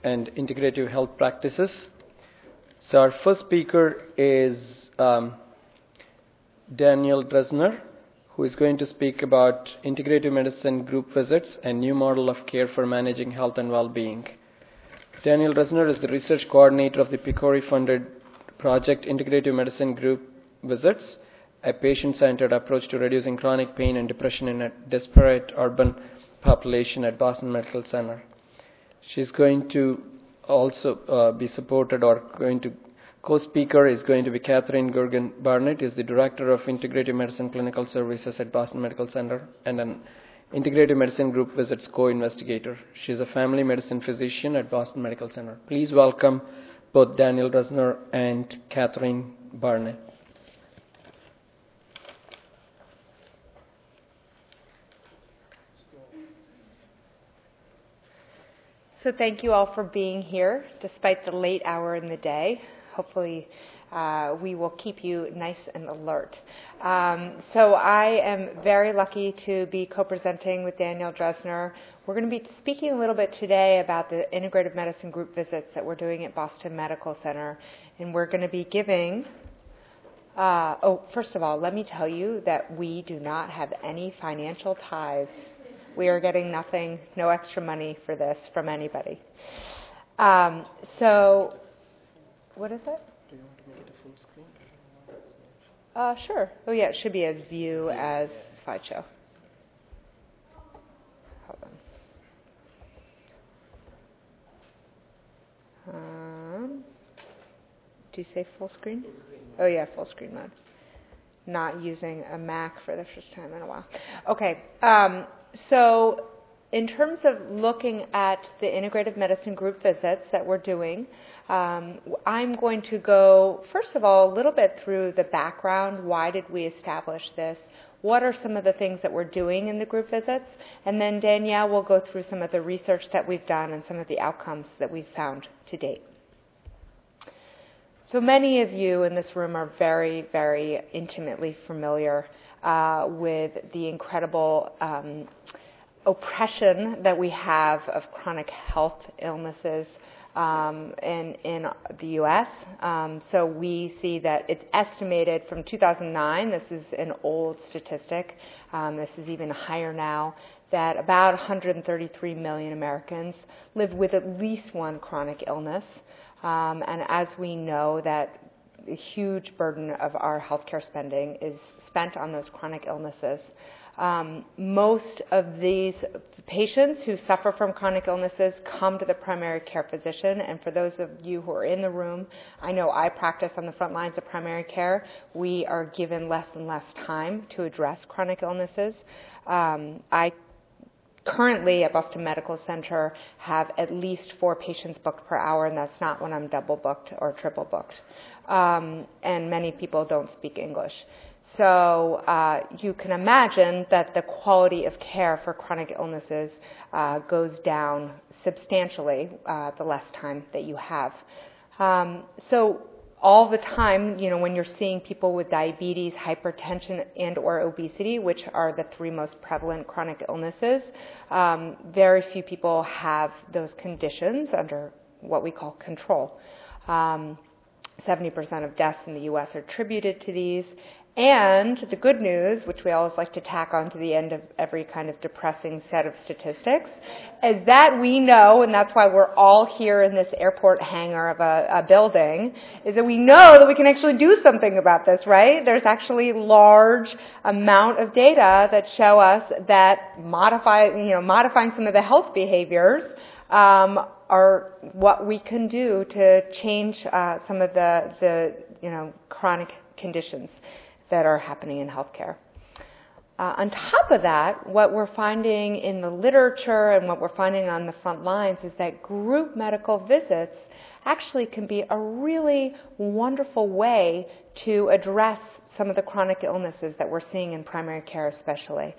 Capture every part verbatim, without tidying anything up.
and integrative health practices. So our first speaker is um, Daniel Drezner, who is going to speak about integrative medicine group visits and new model of care for managing health and well-being. Daniel Drezner is the research coordinator of the PCORI-funded project Integrative Medicine Group Visits, a patient-centered approach to reducing chronic pain and depression in a disparate urban population at Boston Medical Center. She's going to also uh, be supported or going to co-speaker is going to be Catherine Gergen Barnett, is the Director of Integrative Medicine Clinical Services at Boston Medical Center and an Integrative Medicine Group Visits co-investigator. She's a family medicine physician at Boston Medical Center. Please welcome both Daniel Drezner and Catherine Barnett. So thank you all for being here, despite the late hour in the day. Hopefully uh, we will keep you nice and alert. Um, so I am very lucky to be co-presenting with Daniel Drezner. We're going to be speaking a little bit today about the integrative medicine group visits that we're doing at Boston Medical Center. And we're going to be giving, uh, oh, first of all, let me tell you that we do not have any financial ties. We are getting nothing, no extra money for this from anybody. Um, so, what is it? Do you want to make it a full screen? Uh, sure. Oh, yeah, it should be as view as slideshow. Hold on. Um, do you say full screen? Full screen mode. Oh, yeah, full screen mode. Not using a Mac for the first time in a while. Okay. Um, So in terms of looking at the integrative medicine group visits that we're doing, um, I'm going to go, first of all, a little bit through the background. Why did we establish this? What are some of the things that we're doing in the group visits? And then Danielle will go through some of the research that we've done and some of the outcomes that we've found to date. So many of you in this room are very, very intimately familiar uh, with the incredible um, oppression that we have of chronic health illnesses um, in, in the U S. Um, so we see that it's estimated from two thousand nine, this is an old statistic, um, this is even higher now, that about one hundred thirty-three million Americans live with at least one chronic illness. Um, and as we know that a huge burden of our healthcare spending is spent on those chronic illnesses. Um, most of these patients who suffer from chronic illnesses come to the primary care physician, and for those of you who are in the room, I know I practice on the front lines of primary care. We are given less and less time to address chronic illnesses. Um, I Currently at Boston Medical Center have at least four patients booked per hour, and that's not when I'm double booked or triple booked. Um, and many people don't speak English. So uh, you can imagine that the quality of care for chronic illnesses uh, goes down substantially uh, the less time that you have. Um, so all the time, you know, when you're seeing people with diabetes, hypertension, and or obesity, which are the three most prevalent chronic illnesses, um, very few people have those conditions under what we call control. Um, seventy percent of deaths in the U S are attributed to these. And the good news, which we always like to tack on to the end of every kind of depressing set of statistics, is that we know, and that's why we're all here in this airport hangar of a, a building, is that we know that we can actually do something about this, right? There's actually large amount of data that show us that modify, you know, modifying some of the health behaviors um, are what we can do to change uh, some of the, the, you know, chronic conditions that are happening in healthcare. Uh, on top of that, what we're finding in the literature and what we're finding on the front lines is that group medical visits actually can be a really wonderful way to address some of the chronic illnesses that we're seeing in primary care especially.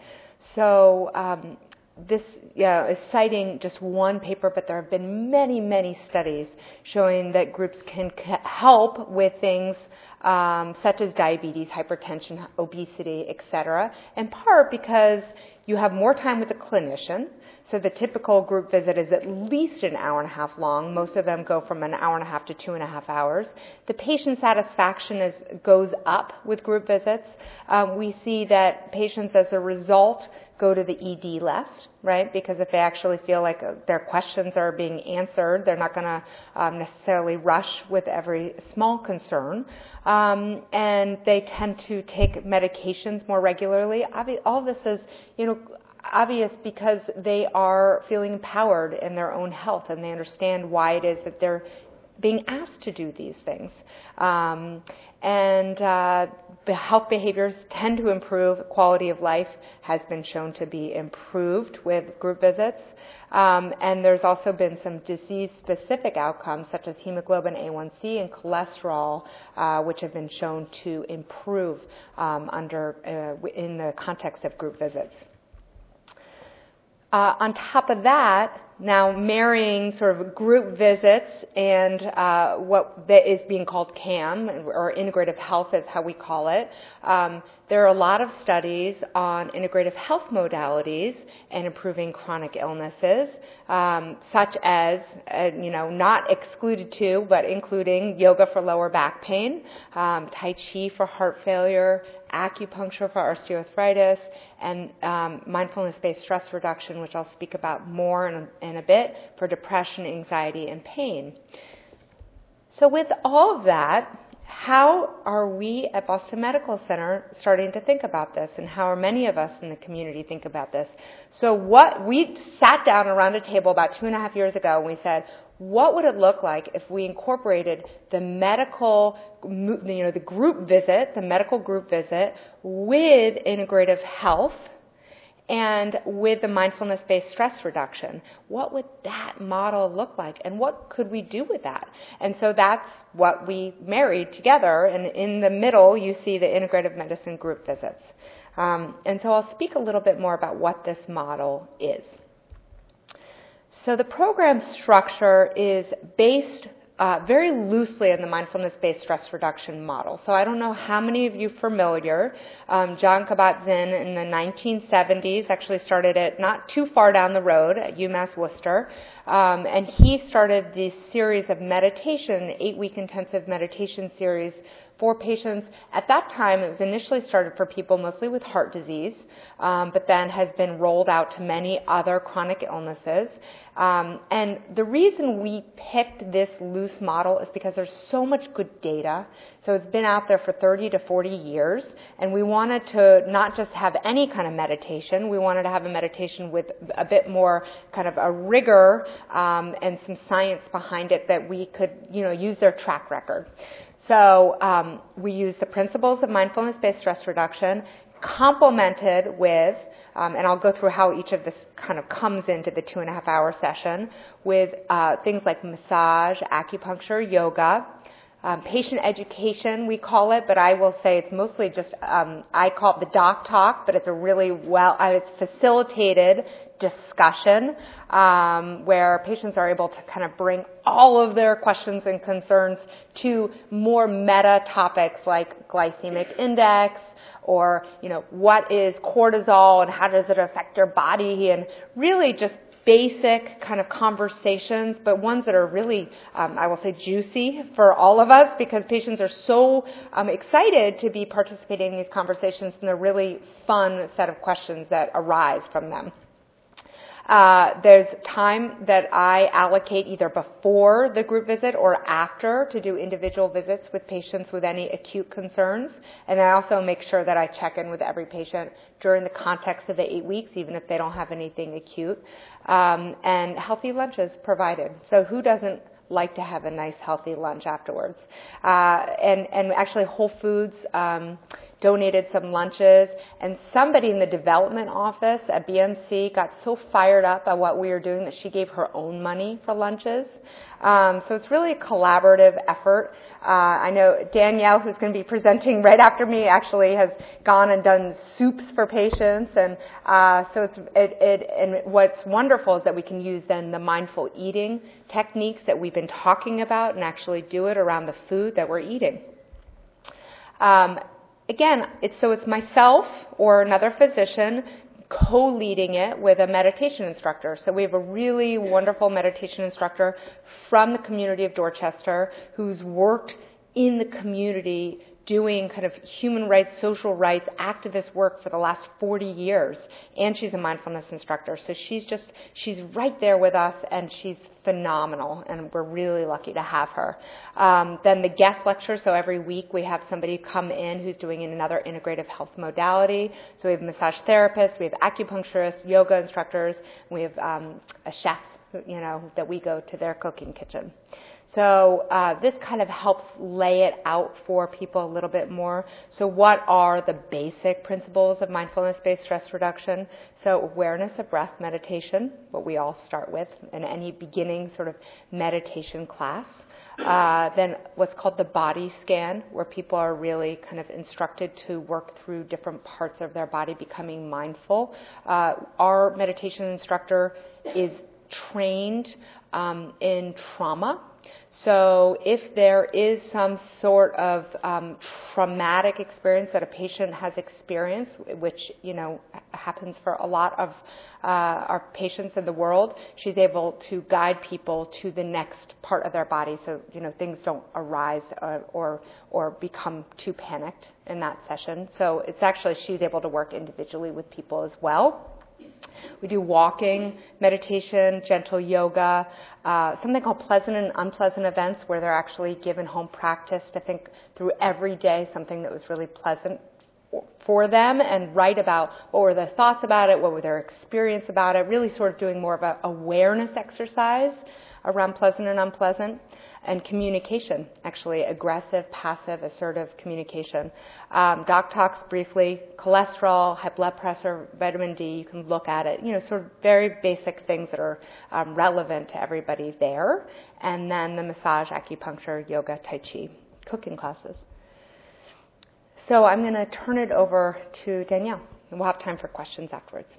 So um, this yeah, is citing just one paper, but there have been many, many studies showing that groups can c- help with things um, such as diabetes, hypertension, obesity, et cetera, in part because you have more time with the clinician, So the typical group visit is at least an hour and a half long. Most of them go from an hour and a half to two and a half hours. The patient satisfaction is, goes up with group visits. Um, we see that patients, as a result, go to the E D less, right? Because if they actually feel like their questions are being answered, they're not going to um, necessarily rush with every small concern. Um, and they tend to take medications more regularly. Obvi- all this is, you know, obvious because they are feeling empowered in their own health and they understand why it is that they're being asked to do these things. Um, and uh, the health behaviors tend to improve. Quality of life has been shown to be improved with group visits. Um, and there's also been some disease-specific outcomes, such as hemoglobin A one C and cholesterol, uh, which have been shown to improve um, under uh, in the context of group visits. Uh, on top of that, now marrying sort of group visits and uh, what that is being called C A M, or integrative health is how we call it. Um, there are a lot of studies on integrative health modalities and improving chronic illnesses, um, such as, uh, you know, not excluded to, but including yoga for lower back pain, um, Tai Chi for heart failure, acupuncture for osteoarthritis, and um, mindfulness-based stress reduction, which I'll speak about more in a, in a bit, for depression, anxiety, and pain. So with all of that, how are we at Boston Medical Center starting to think about this, and how are many of us in the community think about this? So what we sat down around a table about two and a half years ago, and we said, what would it look like if we incorporated the medical, you know, the group visit, the medical group visit, with integrative health and with the mindfulness-based stress reduction? What would that model look like, and what could we do with that? And so that's what we married together, and in the middle you see the integrative medicine group visits. Um, and so I'll speak a little bit more about what this model is. So the program structure is based uh, very loosely on the mindfulness-based stress reduction model. So I don't know how many of you are familiar. Um, Jon Kabat-Zinn in the nineteen seventies actually started it not too far down the road at UMass Worcester, um, and he started this series of meditation, eight-week intensive meditation series for patients. At that time, it was initially started for people mostly with heart disease, um, but then has been rolled out to many other chronic illnesses. Um, and the reason we picked this loose model is because there's so much good data. So it's been out there for thirty to forty years, and we wanted to not just have any kind of meditation. We wanted to have a meditation with a bit more kind of a rigor um, and some science behind it that we could, you know, use their track record. So um, we use the principles of mindfulness-based stress reduction, complemented with, um, and I'll go through how each of this kind of comes into the two and a half hour session, with uh, things like massage, acupuncture, yoga, um, patient education, we call it, but I will say it's mostly just, um, I call it the doc talk, but it's a really well, uh, it's facilitated discussion um, where patients are able to kind of bring all of their questions and concerns to more meta topics like glycemic index, or, you know, what is cortisol and how does it affect your body, and really just basic kind of conversations, but ones that are really, um, I will say, juicy for all of us, because patients are so um, excited to be participating in these conversations, and they're really fun set of questions that arise from them. Uh, there's time that I allocate either before the group visit or after to do individual visits with patients with any acute concerns. And I also make sure that I check in with every patient during the context of the eight weeks, even if they don't have anything acute. Um, and healthy lunches provided. So who doesn't like to have a nice healthy lunch afterwards? Uh, and, and actually Whole Foods um, donated some lunches, and somebody in the development office at B M C got so fired up by what we were doing that she gave her own money for lunches. Um, so it's really a collaborative effort. Uh, I know Danielle, who's going to be presenting right after me, actually has gone and done soups for patients, and uh, so it's it, it and what's wonderful is that we can use then the mindful eating techniques that we've been talking about and actually do it around the food that we're eating. Um, Again, it's, so it's myself or another physician co-leading it with a meditation instructor. So we have a really wonderful meditation instructor from the community of Dorchester who's worked in the community doing kind of human rights, social rights, activist work for the last forty years. And she's a mindfulness instructor. So she's just, she's right there with us, and she's phenomenal, and we're really lucky to have her. Um, then the guest lectures, so every week we have somebody come in who's doing another integrative health modality. So we have massage therapists, we have acupuncturists, yoga instructors, we have um, a chef, you know, that we go to their cooking kitchen. So uh, this kind of helps lay it out for people a little bit more. So what are the basic principles of mindfulness-based stress reduction? So awareness of breath meditation, what we all start with in any beginning sort of meditation class. Uh, then what's called the body scan, where people are really kind of instructed to work through different parts of their body, becoming mindful. Uh, our meditation instructor is trained um, in trauma. So if there is some sort of um, traumatic experience that a patient has experienced, which, you know, happens for a lot of uh, our patients in the world, she's able to guide people to the next part of their body so, you know, things don't arise or, or, or become too panicked in that session. So it's actually, she's able to work individually with people as well. We do walking, meditation, gentle yoga, uh, something called pleasant and unpleasant events, where they're actually given home practice to think through every day something that was really pleasant for them and write about what were their thoughts about it, what were their experience about it, really sort of doing more of an awareness exercise around pleasant and unpleasant. And communication, actually, aggressive, passive, assertive communication. Um, Doc talks briefly, cholesterol, high blood pressure, vitamin D, you can look at it, you know, sort of very basic things that are um, relevant to everybody there. And then the massage, acupuncture, yoga, tai chi, cooking classes. So I'm going to turn it over to Danielle, and we'll have time for questions afterwards.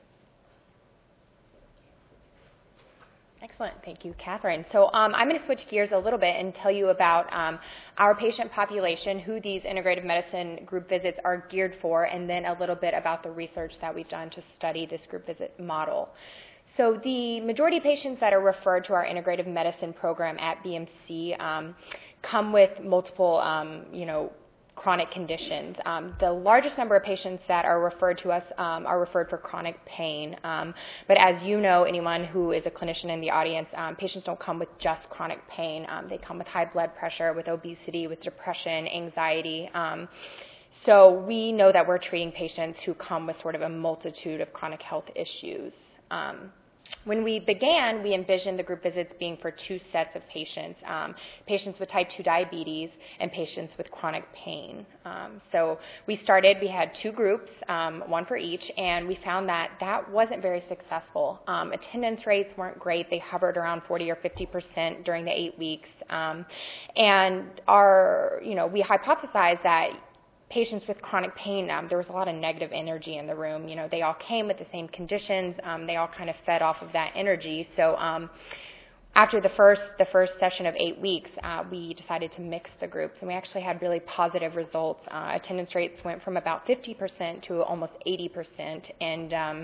Excellent. Thank you, Catherine. So um, I'm going to switch gears a little bit and tell you about um, our patient population, who these integrative medicine group visits are geared for, and then a little bit about the research that we've done to study this group visit model. So the majority of patients that are referred to our integrative medicine program at B M C um, come with multiple, um, you know, chronic conditions. Um, the largest number of patients that are referred to us um, are referred for chronic pain. Um, but as you know, anyone who is a clinician in the audience, um, patients don't come with just chronic pain. Um, they come with high blood pressure, with obesity, with depression, anxiety. Um, so we know that we're treating patients who come with sort of a multitude of chronic health issues. Um, When we began, we envisioned the group visits being for two sets of patients, um, patients with type two diabetes and patients with chronic pain. Um, so we started, we had two groups, um, one for each, and we found that that wasn't very successful. Um, attendance rates weren't great. They hovered around forty or fifty percent during the eight weeks. Um, and our, you know, we hypothesized that patients with chronic pain, um, there was a lot of negative energy in the room. You know, they all came with the same conditions. Um, they all kind of fed off of that energy. So um, after the first the first session of eight weeks, uh, we decided to mix the groups, and we actually had really positive results. Uh, attendance rates went from about fifty percent to almost eighty percent, and um,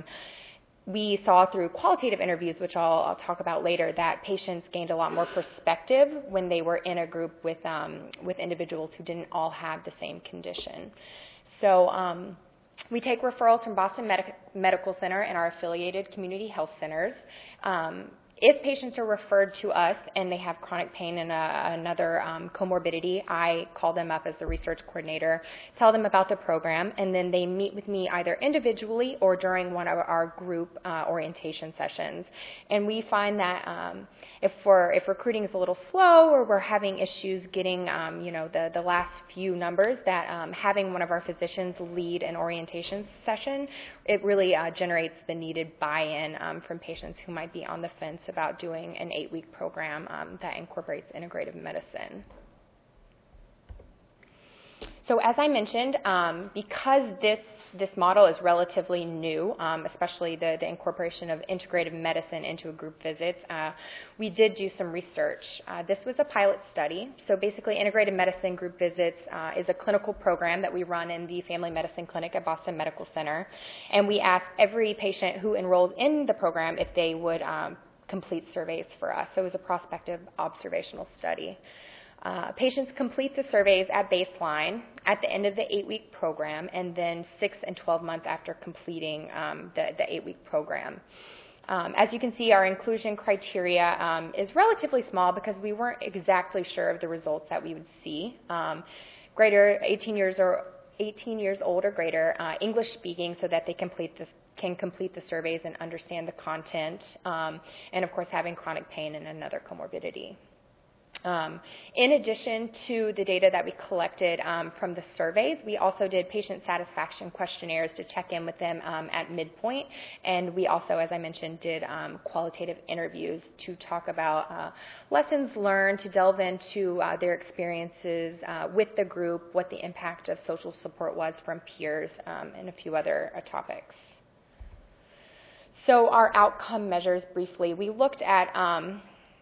we saw through qualitative interviews, which I'll, I'll talk about later, that patients gained a lot more perspective when they were in a group with um, with individuals who didn't all have the same condition. So um, we take referrals from Boston Medi- Medical Center and our affiliated community health centers. Um, If patients are referred to us and they have chronic pain and a, another um, comorbidity, I call them up as the research coordinator, tell them about the program, and then they meet with me either individually or during one of our group uh, orientation sessions. And we find that um, if we're, if recruiting is a little slow or we're having issues getting um, you know the, the last few numbers, that um, having one of our physicians lead an orientation session, it really uh, generates the needed buy-in um, from patients who might be on the fence about doing an eight-week program um, that incorporates integrative medicine. So as I mentioned, um, because this this model is relatively new, um, especially the, the incorporation of integrative medicine into group visits. Uh, we did do some research. Uh, this was a pilot study. So basically, integrative medicine group visits uh, is a clinical program that we run in the Family Medicine Clinic at Boston Medical Center. And we asked every patient who enrolled in the program if they would um, complete surveys for us. So it was a prospective observational study. Uh, patients complete the surveys at baseline, at the end of the eight-week program, and then six and twelve months after completing um, the, the eight-week program. Um, as you can see, our inclusion criteria um, is relatively small because we weren't exactly sure of the results that we would see. Um, greater eighteen years or eighteen years old or greater, uh, English speaking, so that they complete this, can complete the surveys and understand the content, um, and of course having chronic pain and another comorbidity. Um, in addition to the data that we collected um, from the surveys, we also did patient satisfaction questionnaires to check in with them um, at midpoint, and we also, as I mentioned, did um, qualitative interviews to talk about uh, lessons learned, to delve into uh, their experiences uh, with the group, what the impact of social support was from peers, um, and a few other uh, topics. So our outcome measures, briefly, we looked at um,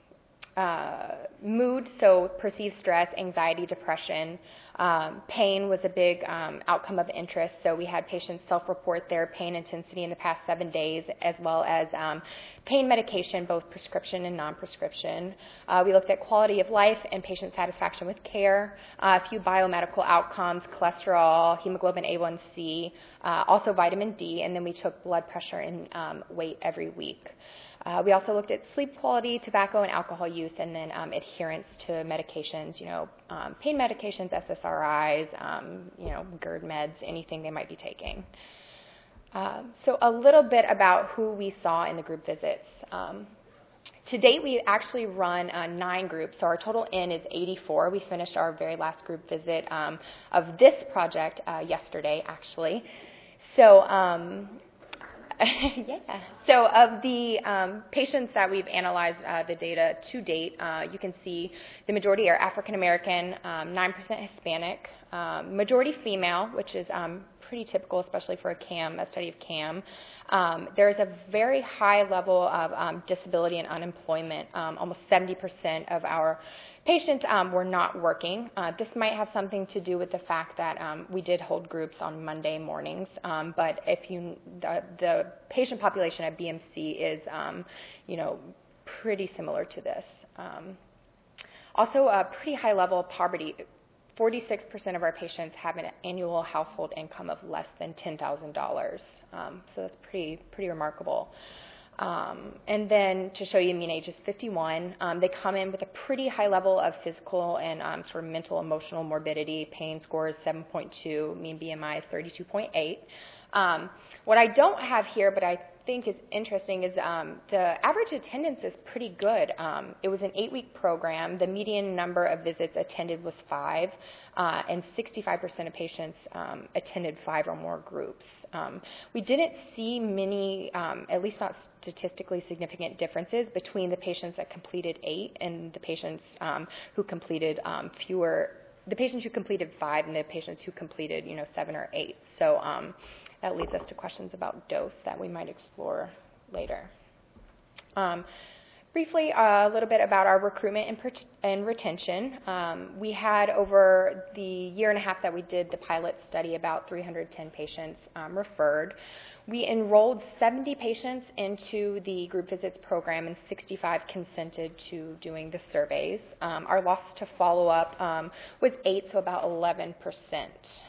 Uh, mood, so perceived stress, anxiety, depression. Um, pain was a big um, outcome of interest, so we had patients self-report their pain intensity in the past seven days, as well as um, pain medication, both prescription and non-prescription. Uh, we looked at quality of life and patient satisfaction with care, uh, a few biomedical outcomes, cholesterol, hemoglobin A one C, uh, also vitamin D, and then we took blood pressure and um, weight every week. Uh, we also looked at sleep quality, tobacco and alcohol use, and then um, adherence to medications, you know, um, pain medications, S S R Is, um, you know, GERD meds, anything they might be taking. Um, so a little bit about who we saw in the group visits. Um, to date, we actually run uh, nine groups, so our total N is eighty-four. We finished our very last group visit um, of this project uh, yesterday, actually. So, um, yeah. So of the um, patients that we've analyzed uh, the data to date, uh, you can see the majority are African American, um, nine percent Hispanic, um, majority female, which is um, pretty typical, especially for a C A M, a study of C A M. Um, there's a very high level of um, disability and unemployment. Um, almost seventy percent of our patients um, were not working. Uh, this might have something to do with the fact that um, we did hold groups on Monday mornings, um, but if you, the, the patient population at B M C is, um, you know, pretty similar to this. Um, also, a pretty high level of poverty. forty-six percent of our patients have an annual household income of less than ten thousand dollars, um, so that's pretty, pretty remarkable. Um, and then to show you, mean age is fifty-one. Um, they come in with a pretty high level of physical and um, sort of mental, emotional morbidity. Pain score is seven point two. Mean B M I is thirty-two point eight. Um, what I don't have here, but I think is interesting, is um, the average attendance is pretty good. Um, it was an eight-week program. The median number of visits attended was five, uh, and sixty-five percent of patients um, attended five or more groups. Um, we didn't see many, um, at least not statistically significant differences between the patients that completed eight and the patients um, who completed um, fewer, the patients who completed five and the patients who completed, you know, seven or eight. So um, that leads us to questions about dose that we might explore later. Um, briefly, uh, a little bit about our recruitment and, and retention. Um, we had, over the year and a half that we did the pilot study, about three hundred ten patients um, referred. We enrolled seventy patients into the group visits program, and sixty-five consented to doing the surveys. Um, our loss to follow-up um, was eight, so about eleven percent.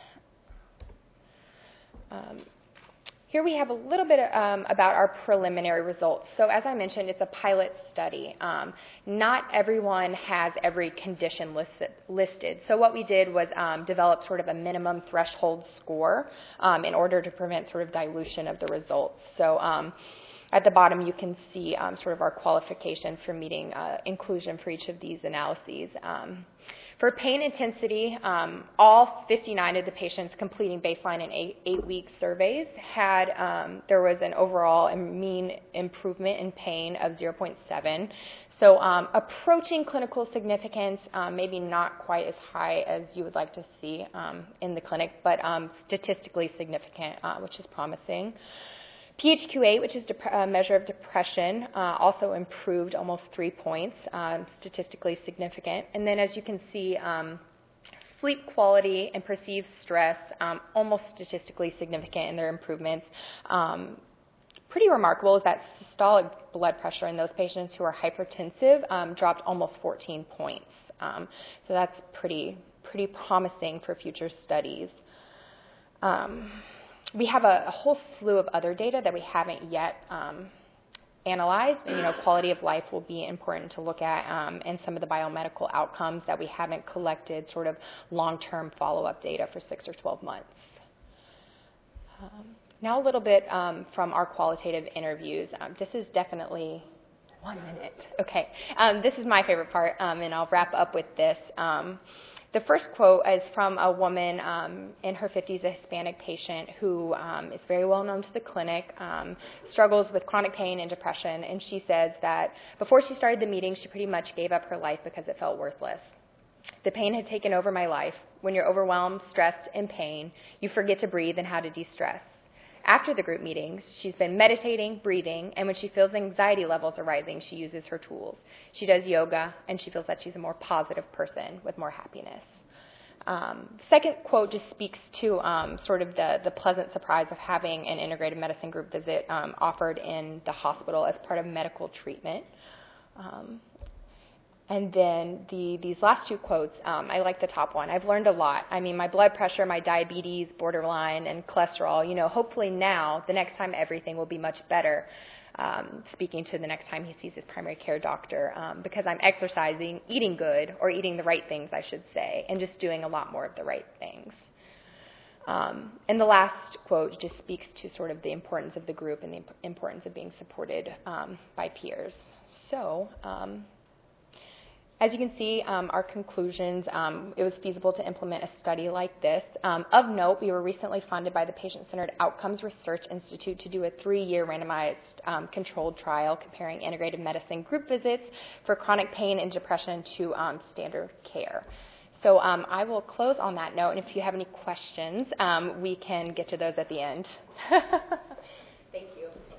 Um, here we have a little bit um, about our preliminary results. So as I mentioned, it's a pilot study. Um, not everyone has every condition listed, listed. So what we did was um, develop sort of a minimum threshold score um, in order to prevent sort of dilution of the results. So um, at the bottom you can see um, sort of our qualifications for meeting uh, inclusion for each of these analyses. Um, For pain intensity, um, all fifty-nine of the patients completing baseline and eight, eight-week surveys had, um, there was an overall mean improvement in pain of zero point seven. So um, approaching clinical significance, um, maybe not quite as high as you would like to see um, in the clinic, but um, statistically significant, uh, which is promising. P H Q eight, which is a uh, measure of depression, uh, also improved almost three points, um, statistically significant. And then as you can see, um, sleep quality and perceived stress, um, almost statistically significant in their improvements. Um, pretty remarkable is that systolic blood pressure in those patients who are hypertensive um, dropped almost fourteen points. Um, so that's pretty, pretty promising for future studies. Um, we have a, a whole slew of other data that we haven't yet um, analyzed. And, you know, quality of life will be important to look at, um, and some of the biomedical outcomes that we haven't collected sort of long-term follow-up data for six or twelve months. Um, now a little bit um, from our qualitative interviews. Um, this is definitely one minute. Okay. Um, this is my favorite part, um, and I'll wrap up with this. Um, The first quote is from a woman um, in her fifties, a Hispanic patient who um, is very well known to the clinic, um, struggles with chronic pain and depression, and she says that before she started the meeting, she pretty much gave up her life because it felt worthless. The pain had taken over my life. When you're overwhelmed, stressed, and pain, you forget to breathe and how to de-stress. After the group meetings, she's been meditating, breathing, and when she feels anxiety levels are rising, she uses her tools. She does yoga, and she feels that she's a more positive person with more happiness. Um, second quote just speaks to um, sort of the, the pleasant surprise of having an integrative medicine group visit um, offered in the hospital as part of medical treatment. Um, And then the, these last two quotes, um, I like the top one. I've learned a lot. I mean, my blood pressure, my diabetes, borderline, and cholesterol, you know, hopefully now, the next time, everything will be much better, um, speaking to the next time he sees his primary care doctor, um, because I'm exercising, eating good, or eating the right things, I should say, and just doing a lot more of the right things. Um, and the last quote just speaks to sort of the importance of the group and the imp- importance of being supported um, by peers. So, um, as you can see, um, our conclusions, um, it was feasible to implement a study like this. Um, of note, we were recently funded by the Patient-Centered Outcomes Research Institute to do a three-year randomized um, controlled trial comparing integrative medicine group visits for chronic pain and depression to um, standard care. So um, I will close on that note, and if you have any questions, um, we can get to those at the end. Thank you.